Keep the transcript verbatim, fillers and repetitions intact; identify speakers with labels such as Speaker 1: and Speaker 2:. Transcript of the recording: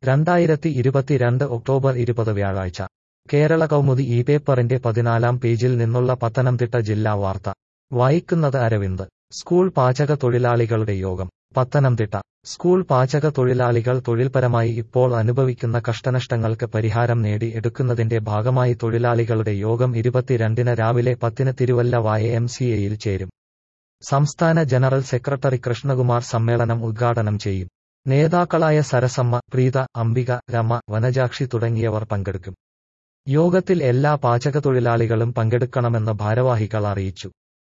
Speaker 1: രണ്ടായിരത്തി ഇരുപത്തിരണ്ട് ഒക്ടോബർ ഇരുപത് വ്യാഴാഴ്ച കേരള കൗമുദി ഈ പേപ്പറിന്റെ പതിനാലാം പേജിൽ നിന്നുള്ള പത്തനംതിട്ട ജില്ലാ വാർത്ത വായിക്കുന്നത് അരവിന്ദ്. സ്കൂൾ പാചക തൊഴിലാളികളുടെ യോഗം പത്തനംതിട്ട. സ്കൂൾ പാചക തൊഴിലാളികൾ തൊഴിൽപരമായി ഇപ്പോൾ അനുഭവിക്കുന്ന കഷ്ടനഷ്ടങ്ങൾക്ക് പരിഹാരം നേടി എടുക്കുന്നതിന്റെ ഭാഗമായി തൊഴിലാളികളുടെ യോഗം ഇരുപത്തിരണ്ടിന് രാവിലെ പത്തിന് തിരുവല്ല വായ എം സി എയിൽ ചേരും. സംസ്ഥാന ജനറൽ സെക്രട്ടറി കൃഷ്ണകുമാർ സമ്മേളനം ഉദ്ഘാടനം ചെയ്യും. നേതാക്കളായ സരസമ്മ, പ്രീത, അംബിക, രമ, വനജാക്ഷി തുടങ്ങിയവർ പങ്കെടുക്കും. യോഗത്തിൽ എല്ലാ പാചകത്തൊഴിലാളികളും പങ്കെടുക്കണമെന്ന് ഭാരവാഹികൾ അറിയിച്ചു.